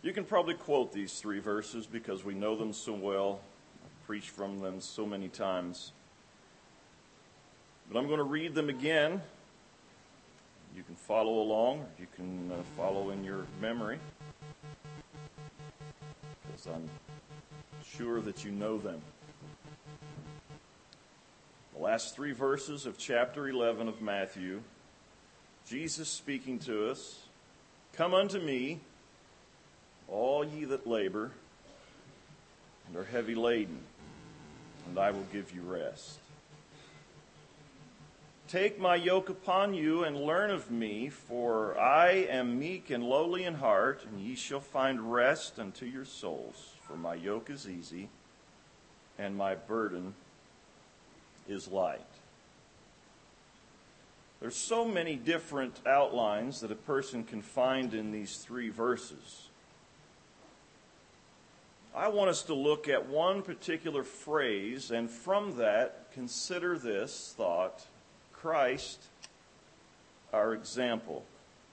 You can probably quote these three verses because we know them so well, preached from them so many times. But I'm going to read them again. You can follow along, or you can follow in your memory, because I'm sure that you know them. The last three verses of chapter 11 of Matthew, Jesus speaking to us, "Come unto me, all ye that labor and are heavy laden, and I will give you rest. Take my yoke upon you and learn of me, for I am meek and lowly in heart, and ye shall find rest unto your souls. For my yoke is easy, and my burden is light." There's so many different outlines that a person can find in these three verses. I want us to look at one particular phrase, and from that, consider this thought: Christ, our example.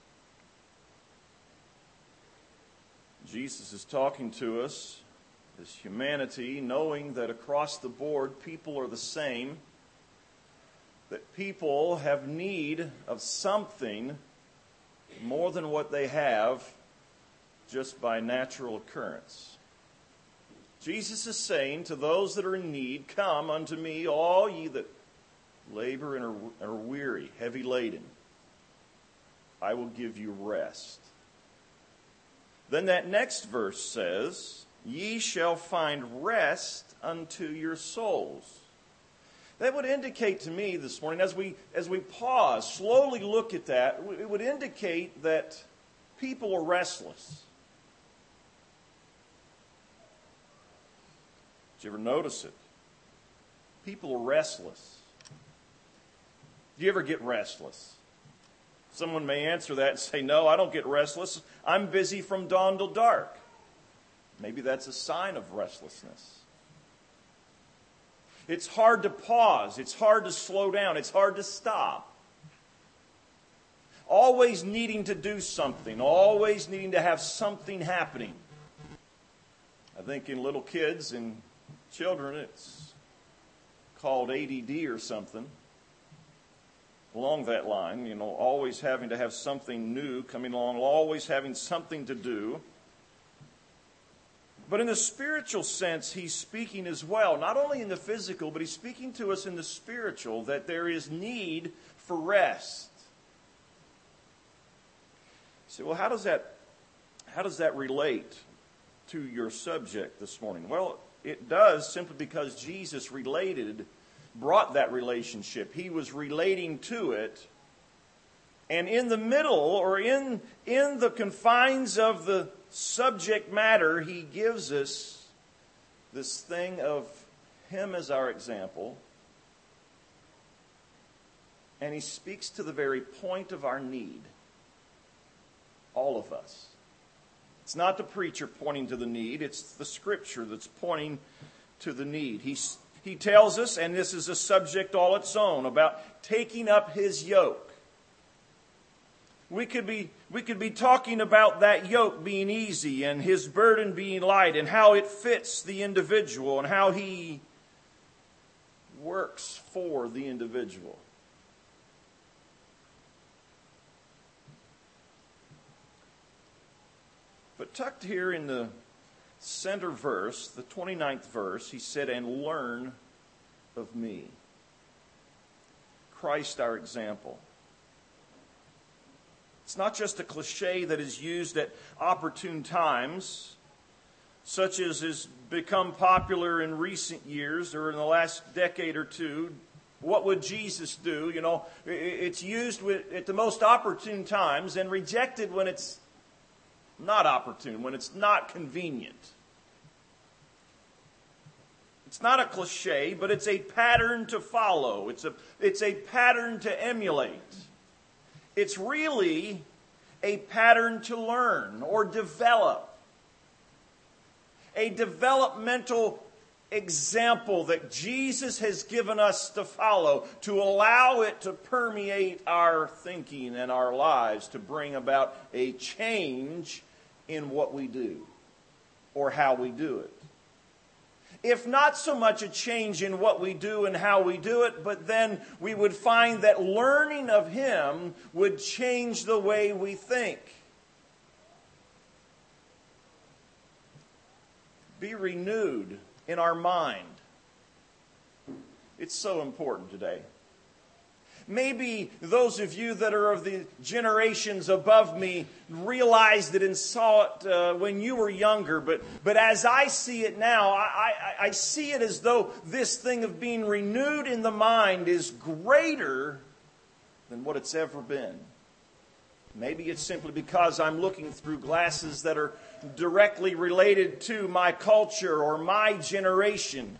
Jesus is talking to us as humanity, knowing that across the board, people are the same, that people have need of something more than what they have just by natural occurrence. Jesus is saying to those that are in need, "Come unto me, all ye that labor and are weary, heavy laden. I will give you rest." Then that next verse says, "Ye shall find rest unto your souls." That would indicate to me this morning, as we pause, slowly look at that, it would indicate that people are restless. Did you ever notice it? People are restless. Do you ever get restless? Someone may answer that and say, "No, I don't get restless. I'm busy from dawn till dark." Maybe that's a sign of restlessness. It's hard to pause. It's hard to slow down. It's hard to stop. Always needing to do something. Always needing to have something happening. I think in little kids and children, it's called ADD or something. Along that line, always having to have something new coming along, always having something to do. But in the spiritual sense, he's speaking as well, not only in the physical, but he's speaking to us in the spiritual, that there is need for rest. You say, well, how does that relate to your subject this morning? Well, it does, simply because Jesus brought that relationship. He was relating to it. And in the middle, or in the confines of the subject matter, he gives us this thing of him as our example. And he speaks to the very point of our need. All of us. It's not the preacher pointing to the need. It's the Scripture that's pointing to the need. He tells us, and this is a subject all its own, about taking up his yoke. We could be talking about that yoke being easy and his burden being light, and how it fits the individual and how he works for the individual. But tucked here in the center verse, the 29th verse, he said, "And learn of me." Christ, our example. It's not just a cliche that is used at opportune times, such as has become popular in recent years or in the last decade or two. What would Jesus do? It's used at the most opportune times and rejected when it's not opportune, when it's not convenient. It's not a cliche, but it's a pattern to follow. It's a pattern to emulate. It's really a pattern to learn or develop. A developmental example that Jesus has given us to follow, to allow it to permeate our thinking and our lives, to bring about a change in what we do or how we do it. If not so much a change in what we do and how we do it, but then we would find that learning of Him would change the way we think. Be renewed in our mind. It's so important today. Maybe those of you that are of the generations above me realized it and saw it when you were younger. But as I see it now, I see it as though this thing of being renewed in the mind is greater than what it's ever been. Maybe it's simply because I'm looking through glasses that are directly related to my culture or my generation.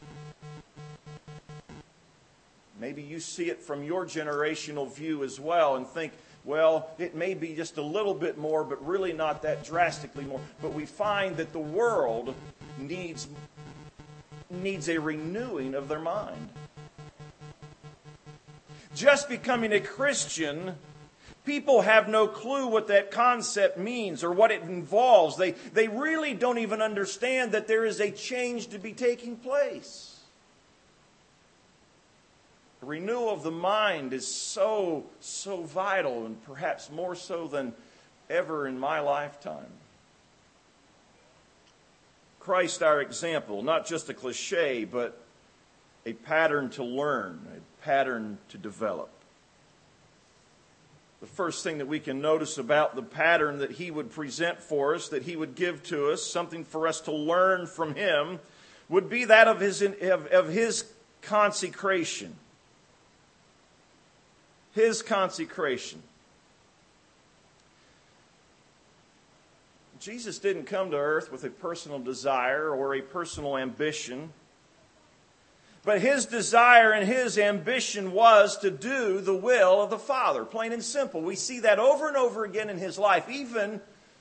Maybe you see it from your generational view as well and think, well, it may be just a little bit more, but really not that drastically more. But we find that the world needs a renewing of their mind. Just becoming a Christian, people have no clue what that concept means or what it involves. They really don't even understand that there is a change to be taking place. The renewal of the mind is so vital, and perhaps more so than ever in my lifetime. Christ, our example, not just a cliche, but a pattern to learn, a pattern to develop. The first thing that we can notice about the pattern that He would present for us, that He would give to us, something for us to learn from Him, would be that of His consecration. His consecration. Jesus didn't come to earth with a personal desire or a personal ambition. But His desire and His ambition was to do the will of the Father. Plain and simple. We see that over and over again in His life, even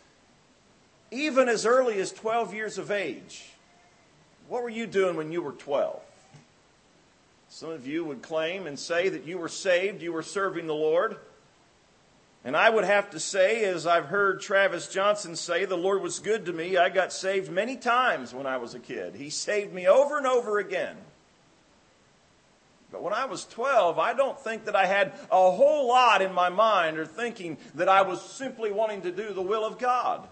as early as 12 years of age. What were you doing when you were 12? Some of you would claim and say that you were saved, you were serving the Lord. And I would have to say, as I've heard Travis Johnson say, the Lord was good to me. I got saved many times when I was a kid. He saved me over and over again. But when I was 12, I don't think that I had a whole lot in my mind or thinking that I was simply wanting to do the will of God.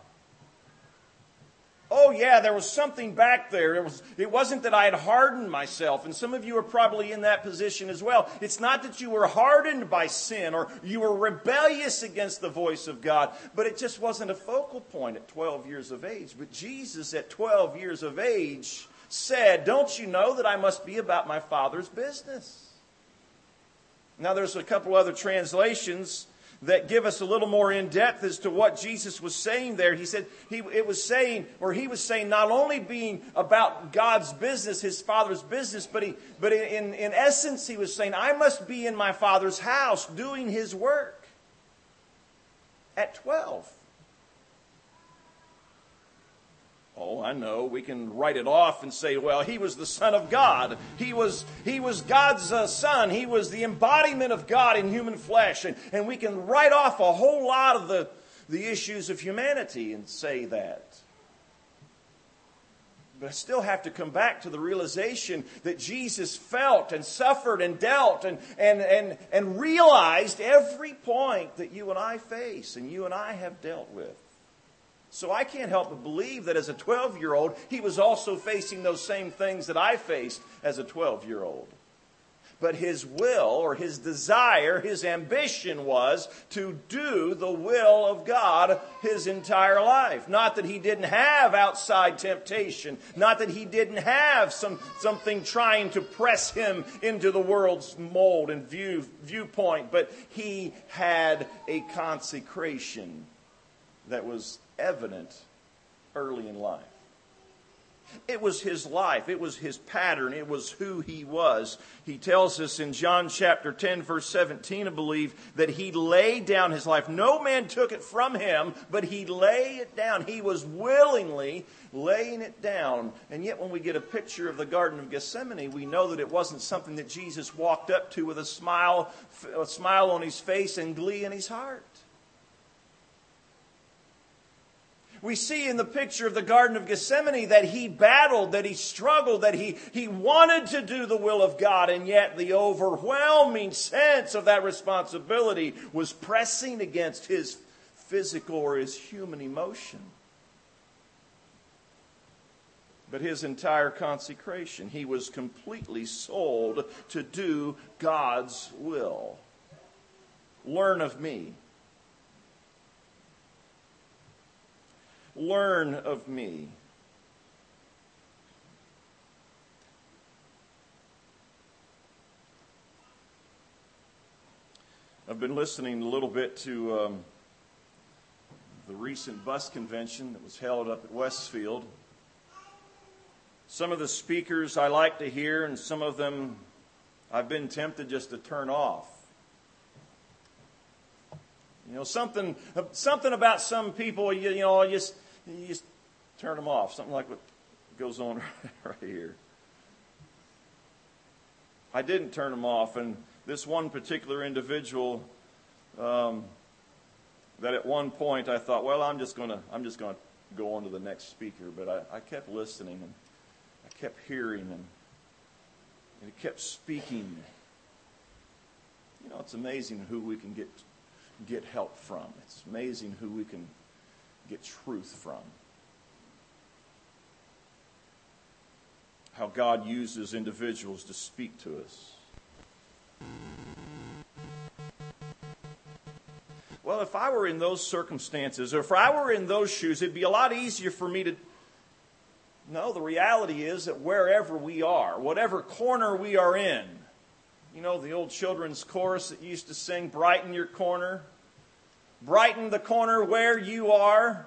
Oh yeah, there was something back there. It wasn't that I had hardened myself, and some of you are probably in that position as well. It's not that you were hardened by sin or you were rebellious against the voice of God, but it just wasn't a focal point at 12 years of age. But Jesus at 12 years of age said, "Don't you know that I must be about my Father's business?" Now there's a couple other translations that give us a little more in depth as to what Jesus was saying there. He said he was saying not only being about God's business, His Father's business, but in essence He was saying, I must be in my Father's house doing His work at 12. Oh, I know. We can write it off and say, well, He was the Son of God. He was God's Son. He was the embodiment of God in human flesh. And we can write off a whole lot of the issues of humanity and say that. But I still have to come back to the realization that Jesus felt and suffered and dealt and realized every point that you and I face and you and I have dealt with. So I can't help but believe that as a 12-year-old, He was also facing those same things that I faced as a 12-year-old. But His will or His desire, His ambition was to do the will of God His entire life. Not that He didn't have outside temptation. Not that He didn't have something trying to press Him into the world's mold and viewpoint. But He had a consecration that was evident early in life. It was His life. It was His pattern. It was who He was. He tells us in John chapter 10, verse 17, I believe, that He laid down His life. No man took it from Him, but He laid it down. He was willingly laying it down. And yet when we get a picture of the Garden of Gethsemane, we know that it wasn't something that Jesus walked up to with a smile on His face and glee in His heart. We see in the picture of the Garden of Gethsemane that he battled, that he struggled, that he wanted to do the will of God, and yet the overwhelming sense of that responsibility was pressing against his physical or his human emotion. But his entire consecration, he was completely sold to do God's will. Learn of me. Learn of me. I've been listening a little bit to the recent bus convention that was held up at Westfield. Some of the speakers I like to hear, and some of them I've been tempted just to turn off. You know, something about some people, you just turn them off. Something like what goes on right here. I didn't turn them off, and this one particular individual, that at one point I thought, well, I'm just going to go on to the next speaker. But I kept listening, and I kept hearing, and it kept speaking. You know, it's amazing who we can get help from. It's amazing who we can get truth from. How God uses individuals to speak to us. Well, if I were in those circumstances, or if I were in those shoes, it'd be a lot easier for me to... No, the reality is that wherever we are, whatever corner we are in, you know, the old children's chorus that used to sing, brighten your corner. Brighten the corner where you are.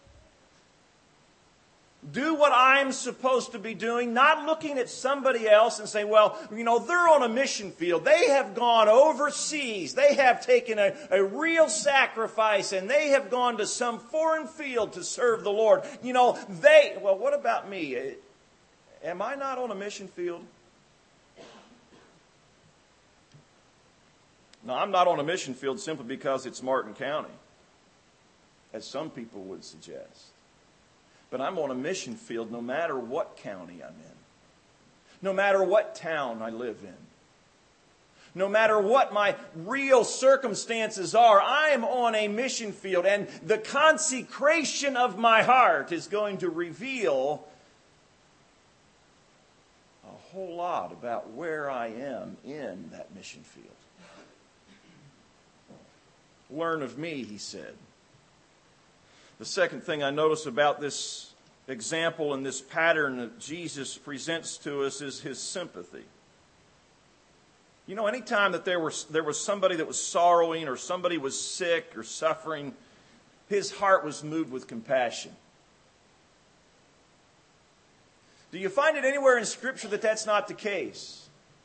Do what I'm supposed to be doing, not looking at somebody else and saying, well, you know, they're on a mission field. They have gone overseas. They have taken a real sacrifice, and they have gone to some foreign field to serve the Lord. You know, well, what about me? Am I not on a mission field? No, I'm not on a mission field simply because it's Martin County, as some people would suggest. But I'm on a mission field no matter what county I'm in. No matter what town I live in. No matter what my real circumstances are, I am on a mission field. And the consecration of my heart is going to reveal a whole lot about where I am in that mission field. Learn of me, he said. The second thing I notice about this example and this pattern that Jesus presents to us is his sympathy. You know, anytime that there was somebody that was sorrowing or somebody was sick or suffering, his heart was moved with compassion. Do you find it anywhere in Scripture that that's not the case?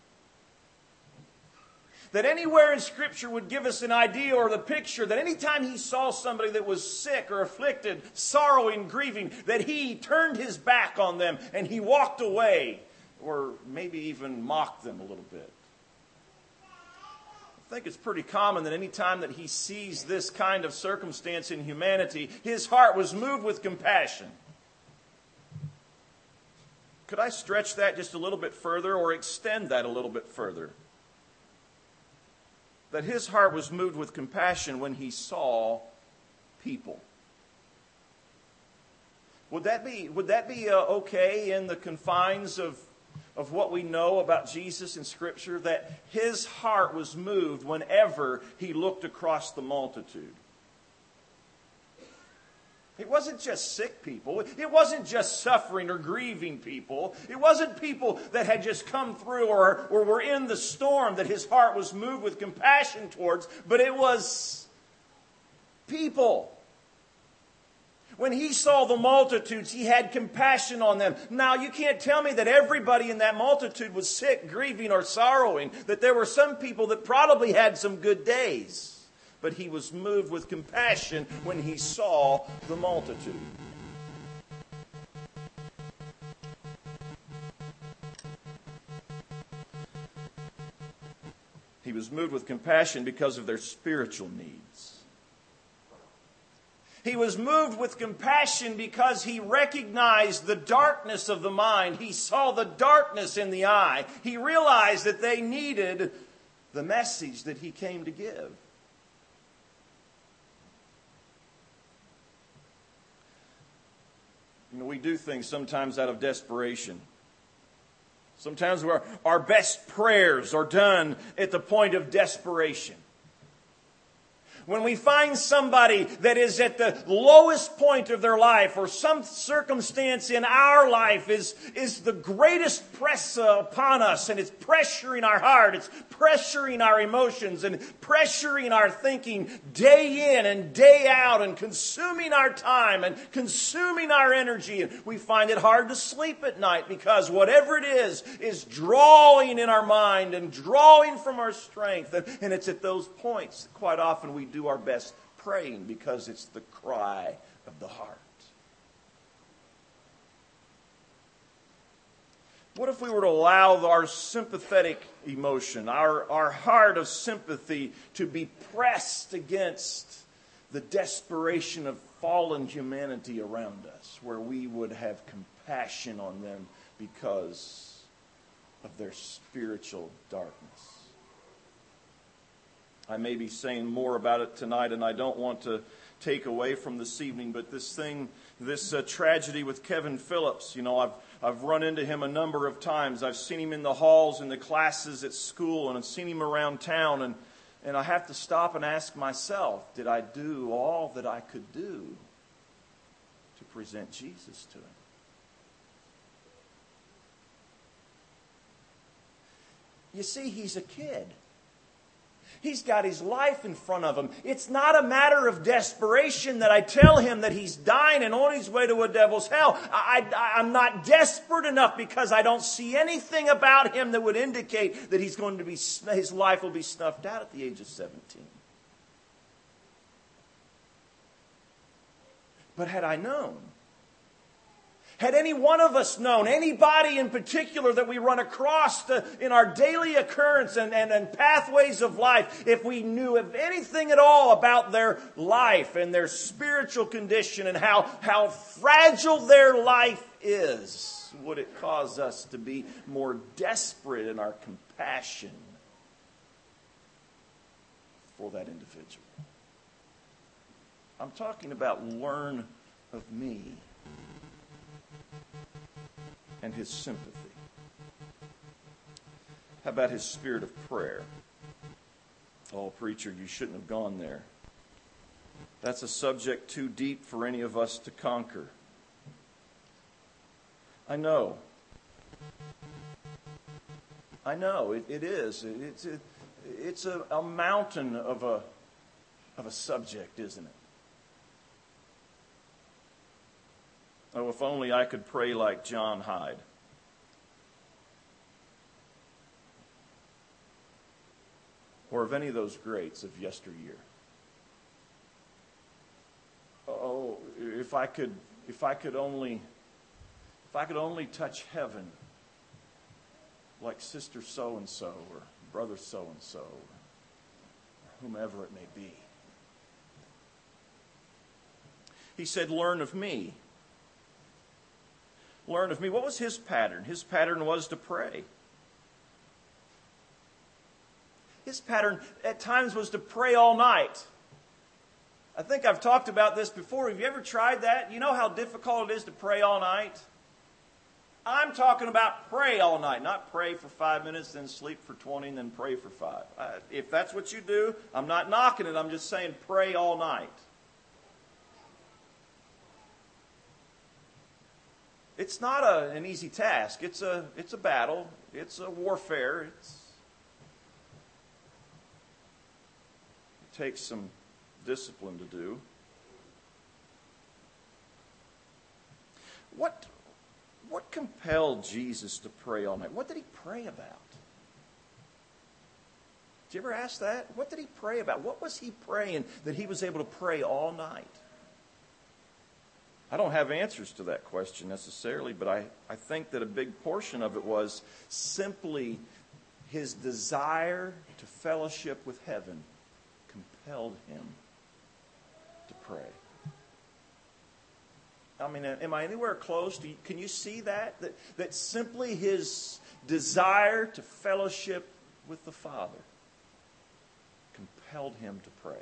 That anywhere in Scripture would give us an idea or the picture that anytime he saw somebody that was sick or afflicted, sorrowing, grieving, that he turned his back on them and he walked away, or maybe even mocked them a little bit. I think it's pretty common that anytime that he sees this kind of circumstance in humanity, his heart was moved with compassion. Could I stretch that just a little bit further or extend that a little bit further? That his heart was moved with compassion when he saw people. Would that be okay in the confines of what we know about Jesus in Scripture? That his heart was moved whenever he looked across the multitude. It wasn't just sick people. It wasn't just suffering or grieving people. It wasn't people that had just come through or were in the storm that his heart was moved with compassion towards, but it was people. When he saw the multitudes, he had compassion on them. Now, you can't tell me that everybody in that multitude was sick, grieving, or sorrowing, that there were some people that probably had some good days. But he was moved with compassion when he saw the multitude. He was moved with compassion because of their spiritual needs. He was moved with compassion because he recognized the darkness of the mind. He saw the darkness in the eye. He realized that they needed the message that he came to give. You know, we do things sometimes out of desperation. Sometimes our best prayers are done at the point of desperation. When we find somebody that is at the lowest point of their life, or some circumstance in our life is the greatest press upon us, and it's pressuring our heart, it's pressuring our emotions, and pressuring our thinking day in and day out, and consuming our time and consuming our energy, and we find it hard to sleep at night because whatever it is drawing in our mind and drawing from our strength. And it's at those points that quite often we do our best praying, because it's the cry of the heart. What if we were to allow our sympathetic emotion, our heart of sympathy, to be pressed against the desperation of fallen humanity around us, where we would have compassion on them because of their spiritual darkness? I may be saying more about it tonight, and I don't want to take away from this evening, but this tragedy with Kevin Phillips, you know, I've run into him a number of times. I've seen him in the halls, in the classes at school, and I've seen him around town, and I have to stop and ask myself, did I do all that I could do to present Jesus to him? You see, he's a kid. He's got his life in front of him. It's not a matter of desperation that I tell him that he's dying and on his way to a devil's hell. I'm not desperate enough because I don't see anything about him that would indicate that his life will be snuffed out at the age of 17. But had I known, had any one of us known, anybody in particular that we run across in our daily occurrence and pathways of life, if we knew of anything at all about their life and their spiritual condition and how fragile their life is, would it cause us to be more desperate in our compassion for that individual? I'm talking about learn of me and his sympathy. How about his spirit of prayer? Oh, preacher, you shouldn't have gone there. That's a subject too deep for any of us to conquer. I know. It is. It's a mountain of a subject, isn't it? Oh, if only I could pray like John Hyde. Or of any of those greats of yesteryear. Oh, if I could only touch heaven like Sister so-and-so or Brother so-and-so or whomever it may be. He said, learn of me. Learn of me. What was his pattern? His pattern was to pray. His pattern at times was to pray all night. I think I've talked about this before. Have you ever tried that? You know how difficult it is to pray all night? I'm talking about pray all night, not pray for 5 minutes, then sleep for 20, and then pray for 5. If that's what you do, I'm not knocking it. I'm just saying pray all night. It's not an easy task. It's a battle. It's a warfare. It takes some discipline to do. What compelled Jesus to pray all night? What did he pray about? Did you ever ask that? What did he pray about? What was he praying that he was able to pray all night? I don't have answers to that question necessarily, but I think that a big portion of it was simply his desire to fellowship with heaven compelled him to pray. I mean, am I anywhere close? Can you see that? That simply his desire to fellowship with the Father compelled him to pray.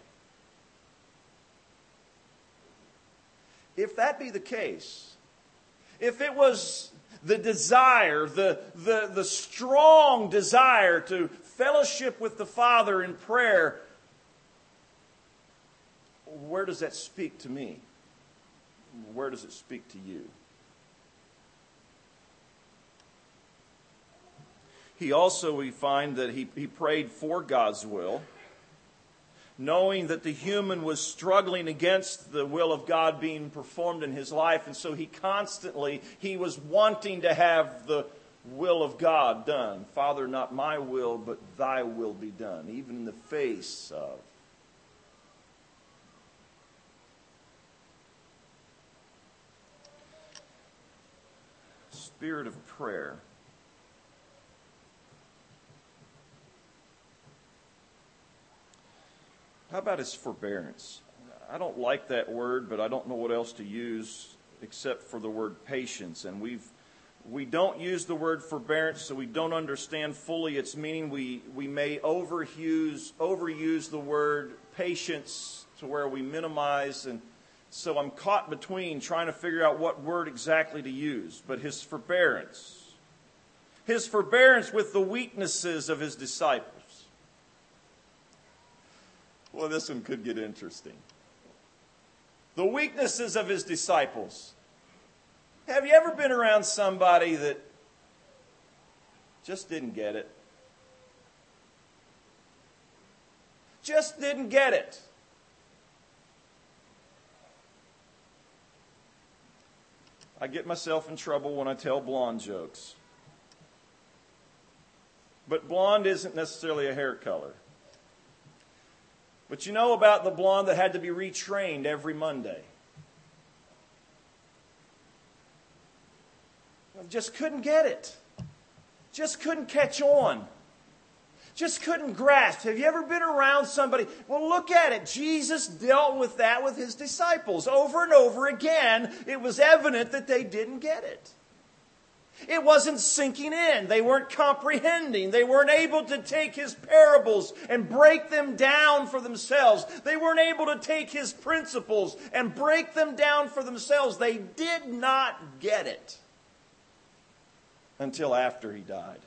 If that be the case, if it was the desire, the strong desire to fellowship with the Father in prayer, where does that speak to me? Where does it speak to you? He also, we find that he prayed for God's will, knowing that the human was struggling against the will of God being performed in his life. And so he was wanting to have the will of God done. Father, not my will, but thy will be done, even in the face of. Spirit of prayer. How about his forbearance? I don't like that word, but I don't know what else to use except for the word patience. And we don't use the word forbearance, so we don't understand fully its meaning. We may overuse the word patience to where we minimize. And so I'm caught between trying to figure out what word exactly to use. But his forbearance with the weaknesses of his disciples. Well, this one could get interesting. The weaknesses of his disciples. Have you ever been around somebody that just didn't get it? Just didn't get it. I get myself in trouble when I tell blonde jokes. But blonde isn't necessarily a hair color. But you know about the blonde that had to be retrained every Monday. Just couldn't get it. Just couldn't catch on. Just couldn't grasp. Have you ever been around somebody? Well, look at it. Jesus dealt with that with his disciples. Over and over again, it was evident that they didn't get it. It wasn't sinking in. They weren't comprehending. They weren't able to take his parables and break them down for themselves. They weren't able to take his principles and break them down for themselves. They did not get it until after he died.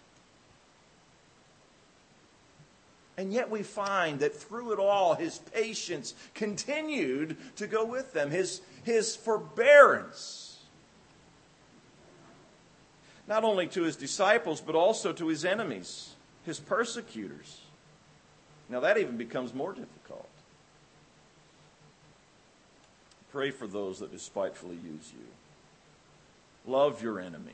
And yet we find that through it all, his patience continued to go with them. His forbearance. Not only to his disciples, but also to his enemies, his persecutors. Now that even becomes more difficult. Pray for those that despitefully use you. Love your enemy.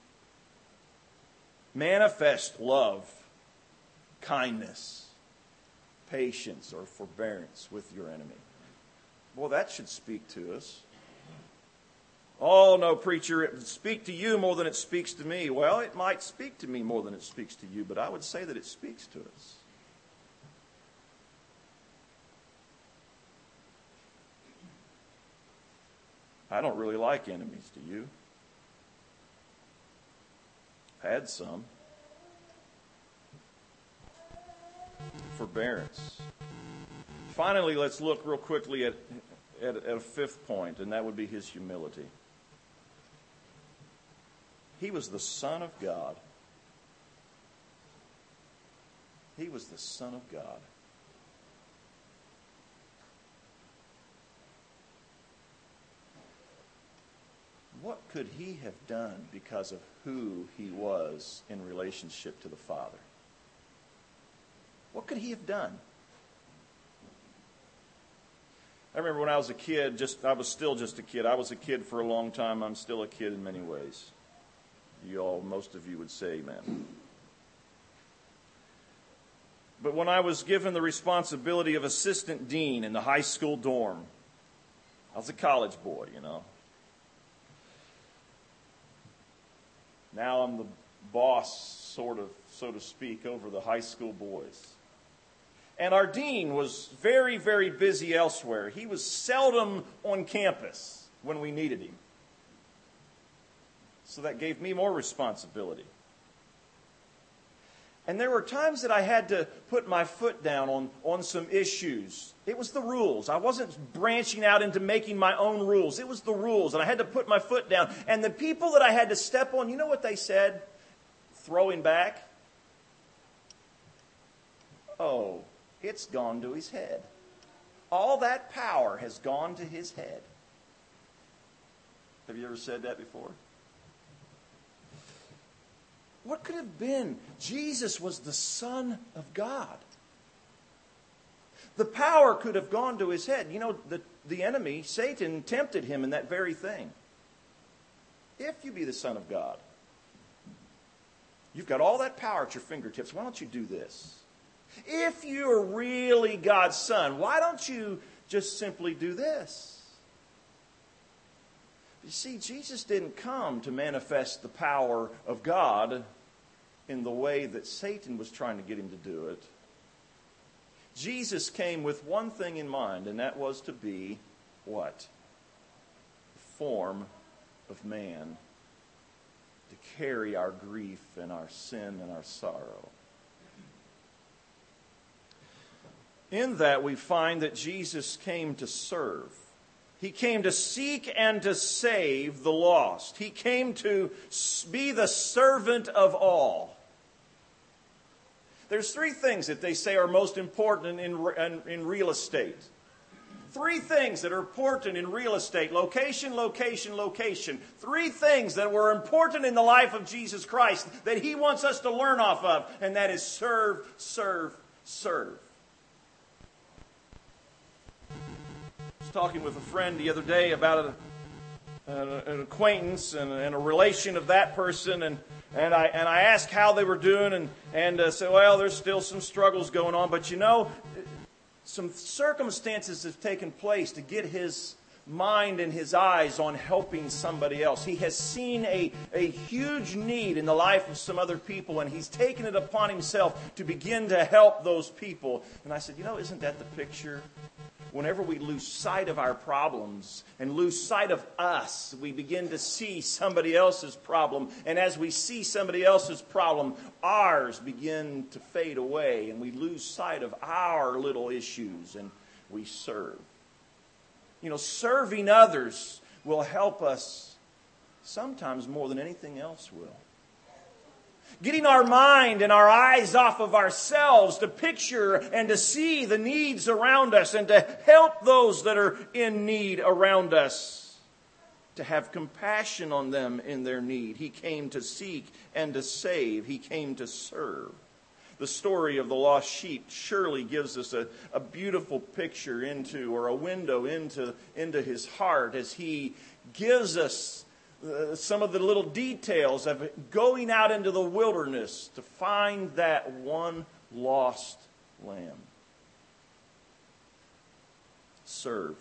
Manifest love, kindness, patience, or forbearance with your enemy. Well, that should speak to us. Oh, no, preacher, it would speak to you more than it speaks to me. Well, it might speak to me more than it speaks to you, but I would say that it speaks to us. I don't really like enemies, do you? Had some. Forbearance. Finally, let's look real quickly at a fifth point, and that would be his humility. He was the Son of God. He was the Son of God. What could he have done because of who he was in relationship to the Father? What could he have done? I remember when I was a kid, I was still just a kid. I was a kid for a long time. I'm still a kid in many ways. Most of you would say amen. But when I was given the responsibility of assistant dean in the high school dorm, I was a college boy, Now I'm the boss, sort of, so to speak, over the high school boys. And our dean was very, very busy elsewhere. He was seldom on campus when we needed him. So that gave me more responsibility. And there were times that I had to put my foot down on some issues. It was the rules. I wasn't branching out into making my own rules. It was the rules, and I had to put my foot down. And the people that I had to step on, you know what they said? Throwing back. Oh, it's gone to his head. All that power has gone to his head. Have you ever said that before? What could have been? Jesus was the Son of God. The power could have gone to his head. You know, the enemy, Satan, tempted him in that very thing. If you be the Son of God, you've got all that power at your fingertips. Why don't you do this? If you're really God's Son, why don't you just simply do this? You see, Jesus didn't come to manifest the power of God in the way that Satan was trying to get him to do it. Jesus came with one thing in mind, and that was to be what? The form of man, to carry our grief and our sin and our sorrow. In that we find that Jesus came to serve. He came to seek and to save the lost. He came to be the servant of all. There's three things that they say are most important in real estate. Three things that are important in real estate. Location, location, location. Three things that were important in the life of Jesus Christ that He wants us to learn off of. And that is serve, serve, serve. Talking with a friend the other day about an acquaintance and a relation of that person, and I asked how they were doing, and said, well, there's still some struggles going on, but you know, some circumstances have taken place to get his mind and his eyes on helping somebody else. He has seen a huge need in the life of some other people, and he's taken it upon himself to begin to help those people. And I said, you know, isn't that the picture? Whenever we lose sight of our problems and lose sight of us, we begin to see somebody else's problem. And as we see somebody else's problem, ours begin to fade away. And we lose sight of our little issues and we serve. You know, serving others will help us sometimes more than anything else will. Getting our mind and our eyes off of ourselves to picture and to see the needs around us and to help those that are in need around us. To have compassion on them in their need. He came to seek and to save. He came to serve. The story of the lost sheep surely gives us a beautiful picture into, or a window into His heart as He gives us some of the little details of going out into the wilderness to find that one lost lamb. Serve.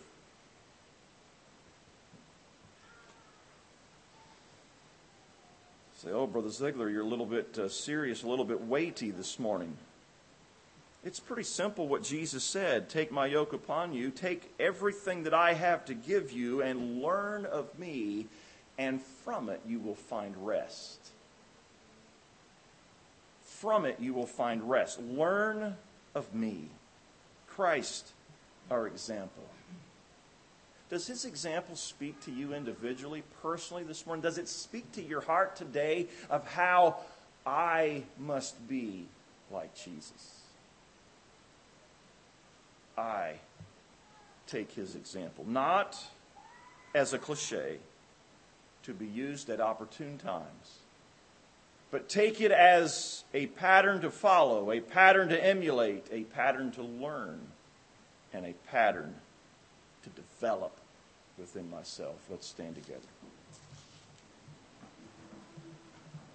Say, oh, Brother Ziegler, you're a little bit serious, a little bit weighty this morning. It's pretty simple what Jesus said. Take my yoke upon you. Take everything that I have to give you and learn of me, and from it you will find rest. From it you will find rest. Learn of me. Christ, our example. Does His example speak to you individually, personally this morning? Does it speak to your heart today of how I must be like Jesus? I take His example, not as a cliche to be used at opportune times, but take it as a pattern to follow, a pattern to emulate, a pattern to learn, and a pattern to develop within myself. Let's stand together.